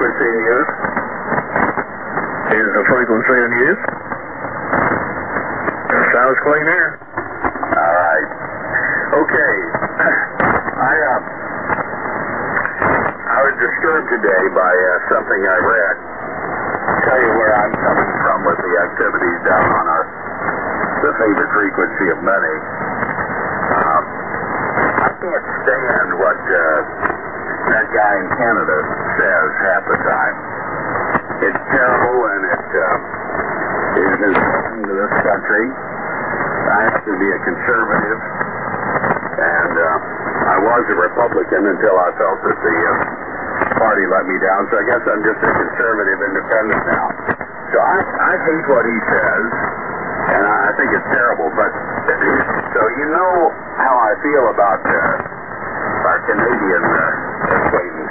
frequency in use? Is the frequency in use? Sounds clean here. All right. Okay. I was disturbed today by something I read. I'll tell you where I'm coming from with the activities down on the favorite frequency of many. I can't stand what that guy in Canada says half the time. It's terrible, and it is insulting to this country. I have to be a conservative, and I was a Republican until I felt that the party let me down, so I guess I'm just a conservative independent now. So I hate what he says, and I think it's terrible, but so you know how I feel about our Canadian acquaintance.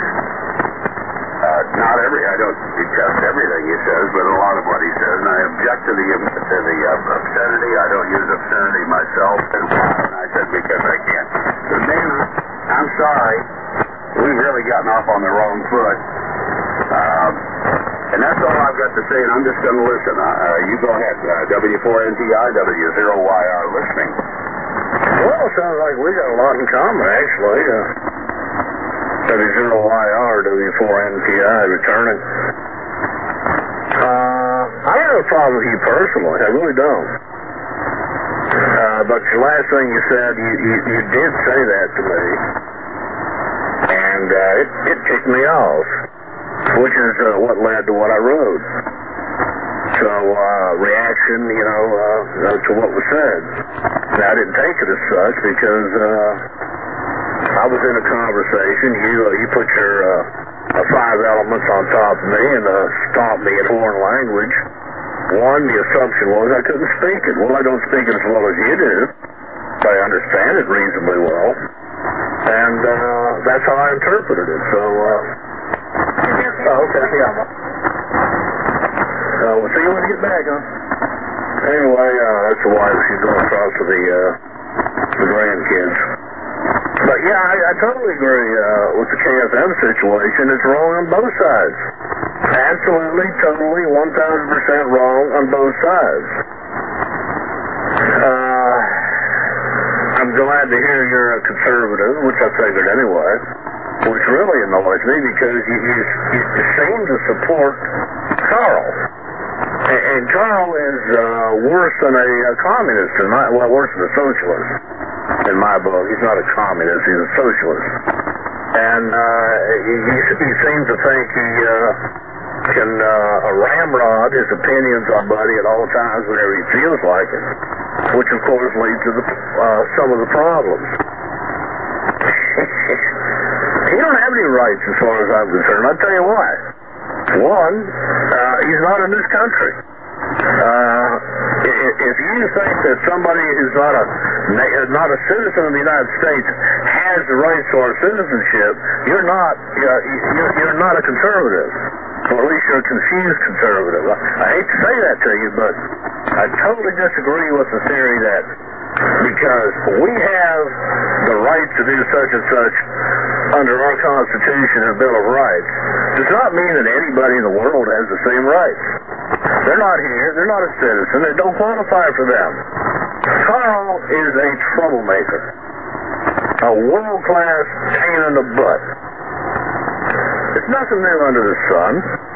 I don't detest everything he says, but a lot of what he says, and I object to the obscenity. I don't use obscenity myself, and I said because I can't. So Dan, I'm sorry, we've really gotten off on the wrong foot, and that's all I've got to say, and I'm just going to listen. You go ahead, W4NTI, W0YR listening. Well, it sounds like we got a lot in common, actually. W0YR, W4NTI, returning. I don't have a problem with you personally. I really don't. But the last thing you said, you did say that to me. And it ticked me off, which is what led to what I wrote. So, reaction, to what was said. Now, I didn't take it as such because I was in a conversation. You put your 5 elements on top of me and stomped me in foreign language. One, the assumption was I couldn't speak it. Well, I don't speak it as well as you do. I understand it reasonably well. And that's how I interpreted it. So, okay, yeah. We'll see you when you get back, huh? Anyway, that's the wife. She's going across to the grandkids. But yeah, I totally agree with the KFM situation. It's wrong on both sides. Absolutely, totally, 1,000% wrong on both sides. I'm glad to hear you're a conservative, which I figured anyway, which really annoys me because you seem to support Carl. And Carl is worse than a communist, worse than a socialist. In my book, he's not a communist, he's a socialist. And he seems to think he can ramrod his opinions on Buddy at all times whenever he feels like it, which of course leads to some of the problems. He don't have any rights as far as I'm concerned. I'll tell you why. One, he's not in this country. If you think that somebody who's not a citizen of the United States has the rights to our citizenship, you're not a conservative, or at least you're a confused conservative. I hate to say that to you, but I totally disagree with the theory that because we have the right to do such and such under our Constitution and Bill of Rights does not mean that anybody in the world has the same rights. They're not here. They're not a citizen. They don't qualify for them. Carl is a troublemaker. A world-class pain in the butt. There's nothing new under the sun.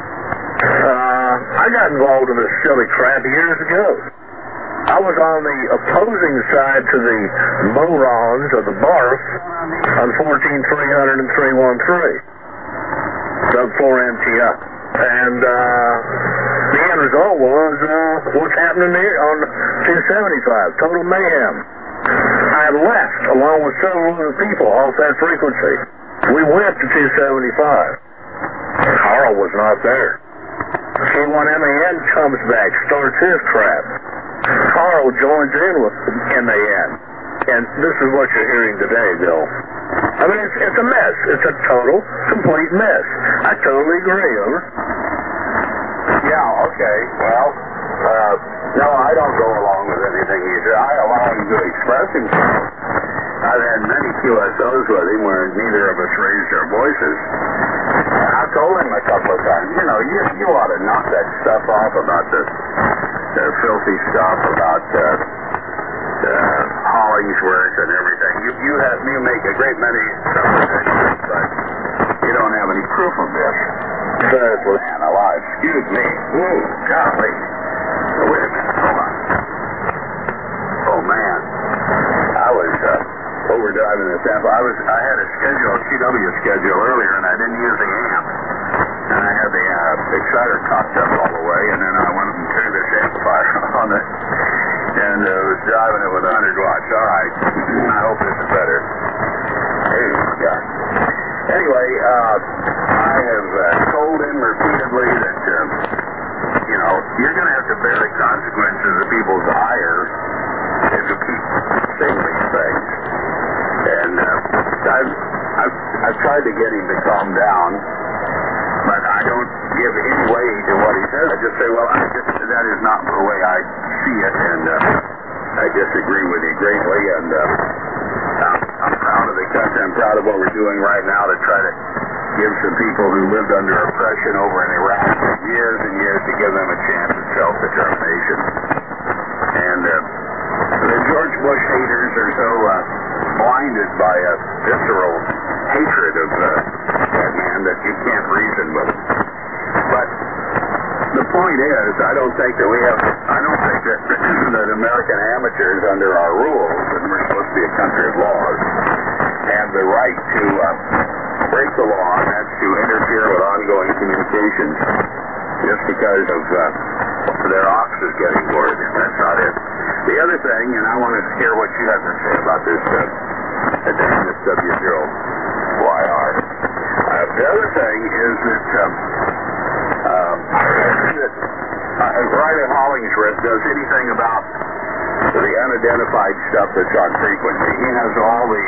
I got involved in this silly crap years ago. I was on the opposing side to the morons of the BARF on 14-300 and 313. Sub 4MTI. And the end result was what's happening here on 275. Total mayhem. I left along with several other people off that frequency. We went to 275. Carl was not there. K1MAN comes back, starts his crap. Carl joins in with MAN. And this is what you're hearing today, Bill. I mean, it's a mess. It's a total, complete mess. I totally agree, over. Yeah, okay. Well, no, I don't go along with anything he said. I allow him to express himself. I've had many QSOs with him where neither of us raised our voices. I've told him a couple of times. stuff off about the filthy stuff about Hollingsworth and everything. You make a great many suppositions, but you don't have any proof of this. Man alive, excuse me. Whoa, golly. Wait a minute, hold on. Oh man, I was overdriving the sample. I had a CW schedule earlier, and I didn't use the amp. And I had the exciter cocked up all the way, and then I went and turned this amplifier on it, and was driving it with 100 watts. All right, I hope this is better. There you go. Anyway, I have told him repeatedly that, you're going to have to bear the consequences of people's ire if you keep saying these things. And I've tried to get him to calm down, but I don't give any weight to what he says. I just say, well, that is not the way I see it, and I disagree with you greatly, and I'm proud of the country. I'm proud of what we're doing right now to try to give some people who lived under oppression over in Iraq for years and years, to give them a chance of self-determination. And the George Bush haters are so blinded by a visceral hatred of that man that you can't reason with him. But the point is, I don't think that that American amateurs under our rules, and we're supposed to be a country of laws, have the right to break the law, and that's to interfere with ongoing communications just because of their ox is getting bored. That's not it. The other thing, and I want to hear what you have to say about this W0YR. The other thing is that Riley Hollingsworth does anything about the unidentified stuff that's on frequency. He has all the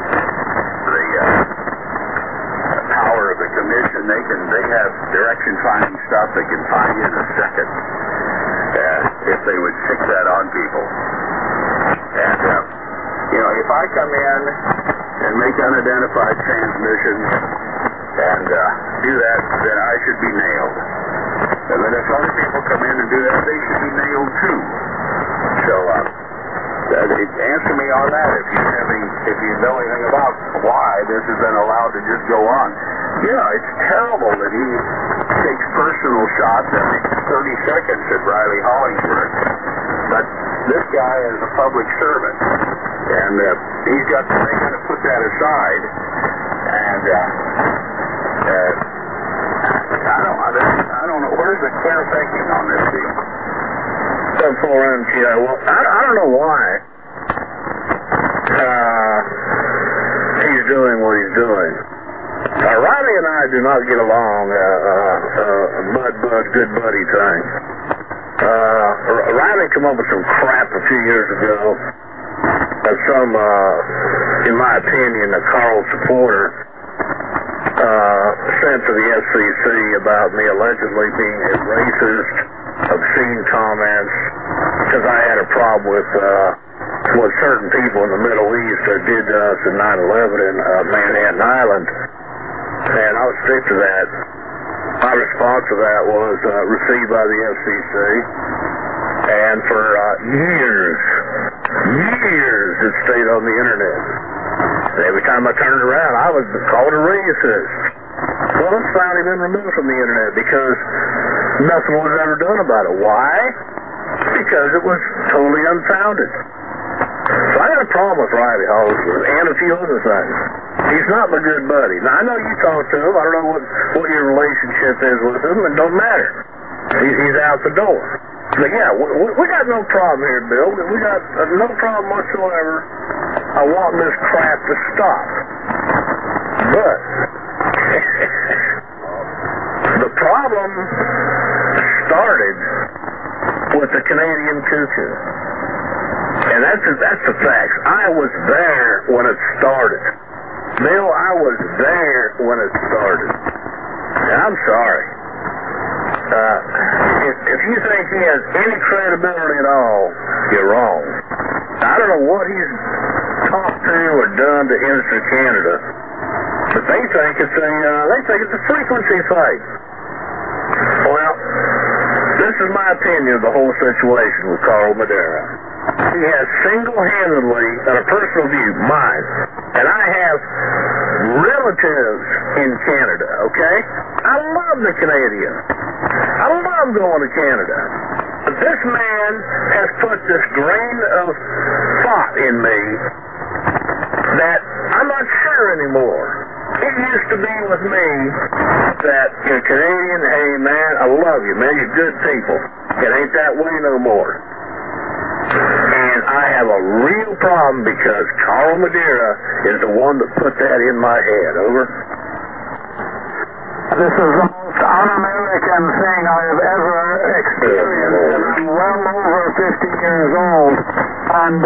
power of the commission. They have direction finding stuff that can find you in a second if they would stick that on people. And if I come in and make unidentified transmissions and do that, then I should be nailed. And then if other people come in and do that, they should be nailed too. So answer me on that if you know anything about why this has been allowed to just go on. It's terrible that he takes personal shots every 30 seconds at Riley Hollingsworth. But this guy is a public servant, and they got to put that aside. And I don't know, where's the clear thinking on this deal? Well, I don't know why he's doing what he's doing. Riley and I do not get along, bud, good buddy thing. Riley came up with some crap a few years ago. Some, in my opinion, a Carl supporter sent to the FCC about me allegedly being a racist, obscene comments, because I had a problem with what certain people in the Middle East did to us in 9/11 in Manhattan Island. And I would stick to that. My response to that was received by the FCC, and for years it stayed on the internet. And every time I turned around, I was called a racist. Well, it's finally been removed from the internet because nothing was ever done about it. Why? Because it was totally unfounded. So I got a problem with Riley Hollingsworth and a few other things. He's not my good buddy. Now, I know you talk to him. I don't know what your relationship is with him. It don't matter. He's out the door. But yeah, we got no problem here, Bill. We got no problem whatsoever. I want this crap to stop. But the problem started with the Canadian cuckoo. And that's the facts. I was there when it started. Bill, I was there when it started. And I'm sorry. If you think he has any credibility at all, you're wrong. I don't know what he's talked to or done to Instant Canada, but they think it's a frequency fight. Well, This is my opinion of the whole situation with Carl Madera. He has single-handedly, on a personal view, mine, and I have relatives in Canada, okay? I love the Canadians. I love going to Canada. But this man has put this grain of thought in me that I'm not sure anymore. It used to be with me that you're Canadian, hey man, I love you, man, you're good people. It ain't that way no more. And I have a real problem because Carl Madera is the one that put that in my head. Over. This is the most un-American thing I have ever experienced. I'm well over 50 years old, and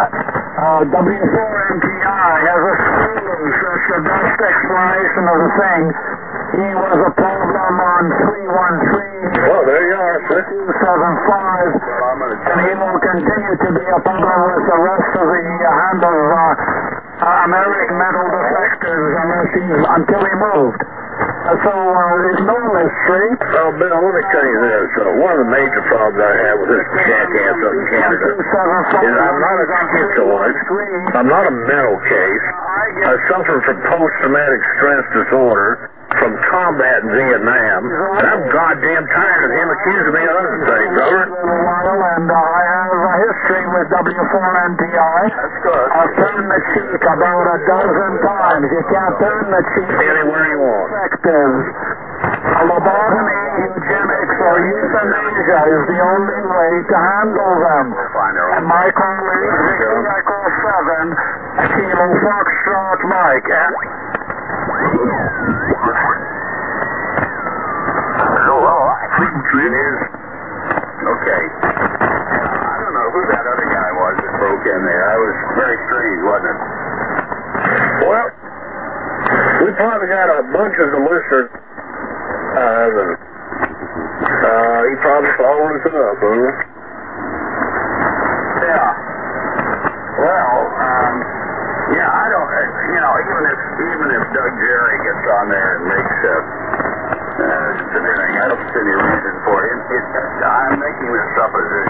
W4MTI has a slogan that's the best explanation of the thing. He was a problem on 313. Well, there you are, sir. 275, and he will continue to be a problem with the rest of the hand of American mental defectors until he moved. So there's no mystery. Oh, Bill, let me tell you this. One of the major problems I have with this jackass up in Canada is I'm not a schizoid. I'm not a mental case. I suffer from post-traumatic stress disorder from combat in Vietnam, and I'm goddamn tired of him accusing me of other things, Robert. And I have a history with W4MTI. That's good. I've turned the cheek about a dozen times. You can't turn the cheek anywhere you want. Effective. A lobotomy, eugenics, or euthanasia is the only way to handle them. And my colleague, Victor Echo 7, Kilo Foxtrot Mike, and... It is. Okay. I don't know who that other guy was that broke in there. That was very strange, wasn't it? Well, we probably got a bunch of the listeners. He probably followed us up, huh? Yeah. Well, yeah, I don't, even if Doug Jerry gets on there and makes anything, I don't see any reason for it. I'm making this supposition